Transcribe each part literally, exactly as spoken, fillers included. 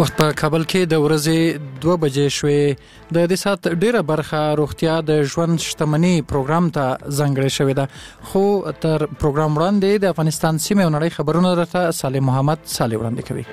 وخت په کابل کې د ورځې دوه بجې شوې. د دې سات ډیره برخه روغتیا د ژوند شتمنۍ پروګرام ته ځانګړې شوې ده. خو تر پروګرام وړاندې د افغانستان سیمه او نړۍ خبرونه درته صالح محمد صالح وړاندې کوي.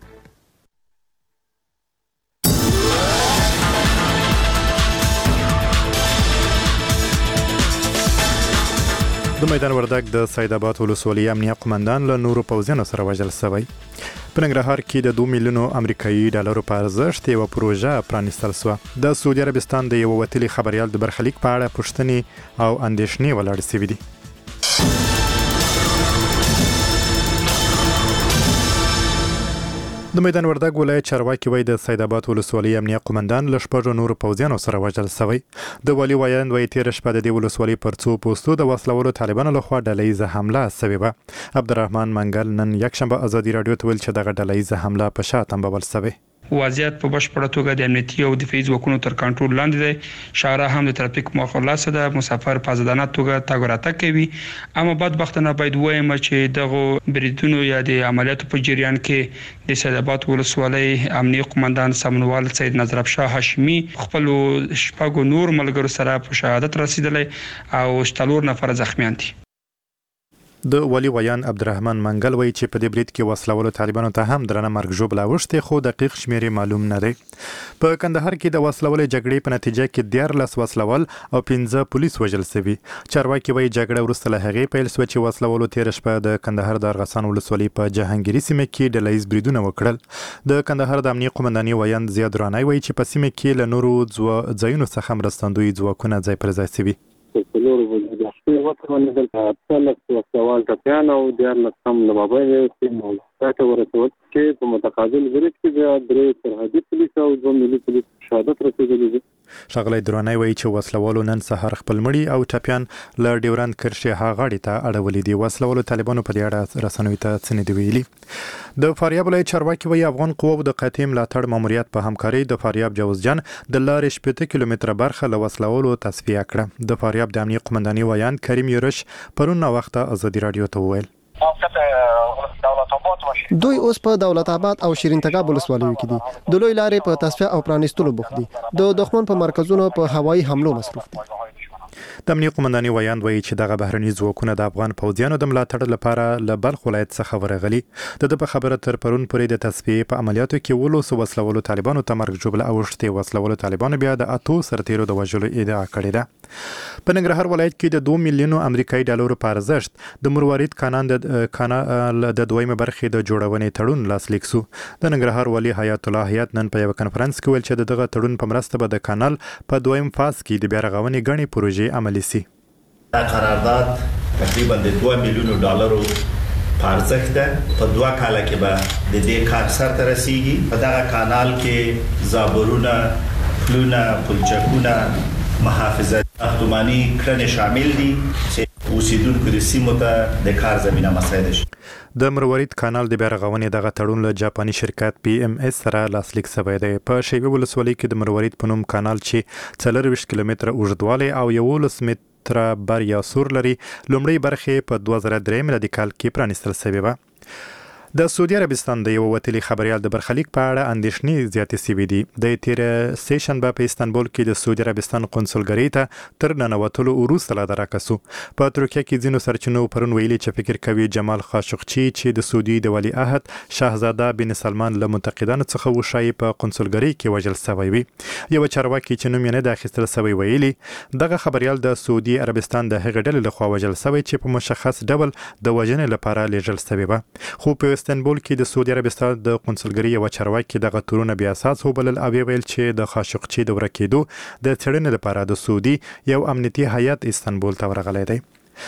د میدان وردګ د سیدآباد ولسوالۍ امنیه قومندان له نورو پوځیانو سره وژل شوی. په ننګرهار کې د دوه میلیونو امریکایي ډالرو په ارزښت یوه پروژه پرانیستل شوه. د سعودي عربستان د یوه وتلي خبریال د برخلیک په اړه پوښتنې او اندېښنې ولاړې شوې دي. د میدان وردګ ولایت چارواکي وایي د سیدآباد ولسوالۍ امنیه قومندان له شپږو نورو پوځیانو سره وژل شوی. د والي وایاند وایي تېره شپه د دې ولسوالۍ پر څو پوستو د وسلوالو طالبانو لخوا ډلهییزه حمله شوې وه. عبدالرحمن منګل نن یکشنبه ازادي راډیو ته ویل چې دغه ډلهییزه حمله په شا تنبول شوې. وضعیت په بشپړه توګه د امنیتي او دفاعي ځواکونو تر کنټرول لاندې دی. شارع هم د ترافیک مخالفه ده. مسافر په ازادانه توګه تګ راتګ کوي. اما بدبختانه باید وایم چې دغه بریدونو یا د عملیاتو په جریان کې د سیدآباد ولسوالۍ امنیه قومندان سمنوال سید نظر افشار هاشمي خپل شپږو نور ملګرو سره په شهادت رسیدلی او څلور نفر زخمیان دي. د والي ویان عبدالرحمن منګل وایي چې په دې برید کې وسلوالو طالبانو ته هم درنه مرګ ژوبله اوښتې خو دقیق شمېرې معلوم نه دی. په کندهار کې د وسلوالې جګړې په نتیجه کې دیارلس وسلوال او پنځه پولیس وژل شوي. چارواکي وایي جګړه وروسته له هغې پیل شوه چې وسلوالو تېره شپه د کندهار د ارغسان ولسوالۍ په جهانګیري سیمه کې ډلهییز بریدونه وکړل. د کندهار د امنیه قومندانۍ ویاند زیاد رانای وایي چې په سیمه کې له نورو ځایونو څخه مرستندوی ځواکونه ځای پر ځای شوي. څلور ورځې د شپې وخت باندې دلته اتلس وسلوال ټپیان او دیارلس هم له موبایل سیمو ته ورسول چې په متقابل برید کې بیا درې سرحدي پولیس او دوه ملي پولیس شهادت رسېدلي دي. ښاغلی دراني وایي چې وسلوالو نن سهار خپل مړي او ټپیان له ډیورند کرښې ها غاړې ته اړولي دي. وسلوالو طالبانو په دې اړه رسنیو ته څه نه دي ویلي. د فاریاب ولایت چارواکي وایي افغان قواو د قاطع ملاتړ ماموریت په همکارۍ د فاریاب جوزجان د لارې شپېته کیلومتره برخه له وسلوالو تصفیه کړه. د فاریاب د امنیه قومندانۍ ویاند کریم یورش پرون ناوخته ازادي راډیو ته وویل دوی اوس په دولت آباد او شیرین تګاب ولسوالیو کې دي. د لوی لارې په تصفیه او پرانیستلو بوخت دي. د دښمن په مرکزونو په هوایي حملو مصروف دي. د امنیه قومندانۍ ویاند وایي چې دغه بهرني ځواکونه د افغان پوځیانو د ملاتړ لپاره له بلخ ولایت څخه ورغلي. د ده په خبره تر پرون پورې د تصفیې په عملیاتو کې ولسو وسلوالو طالبانو ته مرګ ژوبله اوښتې. وسلوالو طالبانو بیا د اتو سرتیرو د وژلو ادعا کړې ده. په ننګرهار ولایت کې د دوه میلیونو امریکایي ډالرو په ارزښت د مروارید کانال د کانال د دویمه برخې د جوړونې تړون لاسلیک شو. د ننګرهار والي حیات الله حیات نن په یو کنفرانس کې ویل چې دغه تړون په مرسته به د کانال په دویم فاز کې د بیا رغونې ګڼې پروژې عملي شي. دا قرارداد تقریبا د دوه میلیونو ډالرو په ارزښت ده. په دوه کاله کې به د دې کار سرته رسیږي. په دغه کانال کې زابرونه، پلونه، پلچکونه، محافظه ساختماني کړنې شامل دي چې اوسیدونکو د سیمو ته د کار زمینه مساعده شي. د مروارید کانال د بیا رغونې دغه تړون له جاپاني شرکت پی ام اس سره لاسلیک شوی دی. په شیوه ولسوالۍ کې د مروارید په نوم کانال چې څلرویشت کیلومتره اوږدوالی او یولس متره بر یا سور لري لومړۍ برخې په دوه زره درې میلادي کال کې پرانیستل شوې وه. د سعودي عربستان د یو وتلي خبریال د برخلیک په اړه اندېښنې زیاتې شوې دي. د تېره سه شنبه په استانبول کې د سعودي عربستان قونسلګرۍ ته تر ننوتلو وروسته لا درکه شو. په ترکیه کې ځینو سرچینو پرون ویلي چې فکر کوي جمال خاشقچي چې د سعودي د ولیعهد شاهزاده بن سلمان له منتقدانو څخه وشایي په قونسلګرۍ کې وژل شوی وي. یو چارواکي چې نوم یې نه دی اخیستل شوی ویلي دغه خبریال د سعودي عربستان د هغې ډلې لخوا وژل شوی چې په مشخص ډول د وژنې لپاره لیږل شوی وه. خو په استانبول کې د سعودي عربستان د قونسلګرۍ یو چارواکي دغه تورونه بیا اساس وبلل او ویل چې د خاشقچي د ورکېدو د څېړنې لپاره د سعودي یو امنیتي هیات استانبول ته ورغلی دی.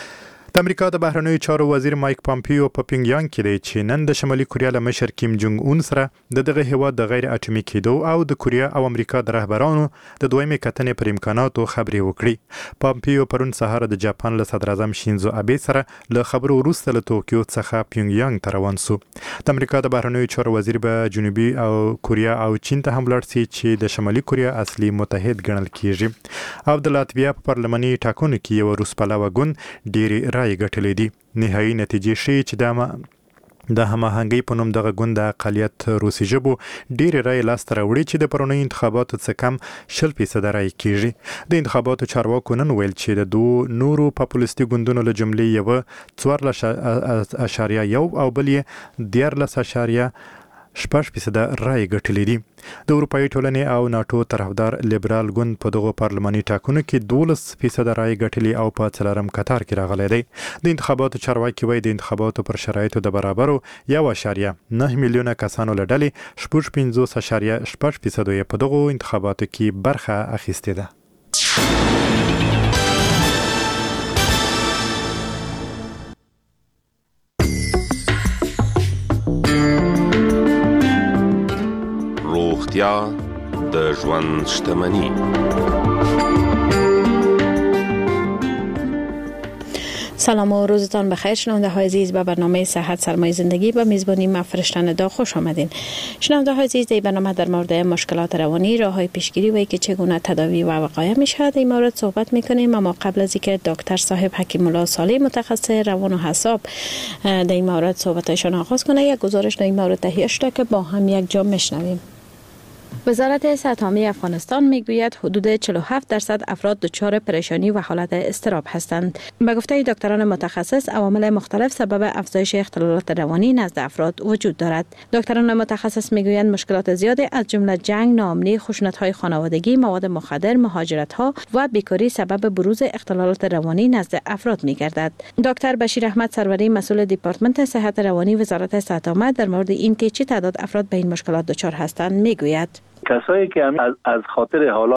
د امریکا د بهرنیو چارو وزیر مایک پامپیو په پینګیانګ کې دی چې نن د شمالي کوریا له مشر کیم جونګ اون سره د دغه هیواد د غیر اټومي کېدو او د کوریا او امریکا د رهبرانو د دویمې کتنې پر امکاناتو خبرې وکړي. پامپیو پرون سهار د جاپان له صدر اعظم شینزو ابي سره له خبرو وروسته له توکیو څخه پینګیانګ ته روان شو. د امریکا د بهرنیو چارو وزیر به جنوبي او کوریا او چین ته هم لاړ شي چې د شمالي کوریا اصلي متحد ګڼل کیږي. او د لاتویا په پارلماني ټاکنو کې یو روس پلوه ګوند ډېرې رایې ګټلې دي. نهایي نتیجې ښیي چې دا د هماهنګي په نوم دغه ګوند د اقلیت روسي ژبو ډېر رای لاس ته راوړي چې د پرونی انتخاباتو څخه کم شل فیصد رای کیږي. د انتخاباتو چارواکو نن ویل چې د دوه نورو پاپولیستي ګوندونو له جملې یو څوارلس اشاریه یو او بل یې دیارلس اشاریه شپږ فیصد رای ګټلې دي. د اروپایي ټولنې او ناتو طرفدار لیبرال ګوند په دغه پارلماني ټاکنو کې دولس فیصد رای ګټلې او په څلورم قطار کې راغلی دی. د انتخاباتو چارواکي وایي د انتخاباتو پر شرایطو د برابرو یو اشاریه نه میلیونه کسانو له ډلې شپږ پنځوس اشاریه شپږ فیصد یې په دغو انتخاباتو کې برخه اخیستې ده. روغتیا د ژوند شتمني. سلام و روزتان بخیر. شنونده های عزیز به برنامه صحت سرمایه زندگی به میزبانی من فرشتن دا خوش آمدین. شنونده های عزیز، در برنامه در مورد مشکلات روانی، راههای پیشگیری و اینکه چگونه تداوی و وقایع میشه در این مورد صحبت میکنیم. اما قبل از اینکه دکتر صاحب حکیم الله صالح متخصص روان و اعصاب در این مورد صحبتشان آغاز کنه، یک گزارش در این مورد تهیه شده که با هم یک جا میشنویم. وزارت صحت عامه افغانستان میگوید حدود چهل و هفت درصد افراد دچار پریشانی و حالت اضطراب هستند. به گفته دکتران متخصص، عوامل مختلف سبب افزایش اختلالات روانی نزد افراد وجود دارد. دکتران متخصص میگویند مشکلات زیادی از جمله جنگ، ناامنی، خشونت‌های خانوادگی، مواد مخدر، مهاجرت‌ها و بیکاری سبب بروز اختلالات روانی نزد افراد میگردد. دکتر بشیر احمد سروری، مسئول دپارتمنت صحت روانی وزارت صحت عامه، در مورد اینکه چه تعداد افراد به این مشکلات دچار هستند میگوید: کسایی که از از خاطر حالات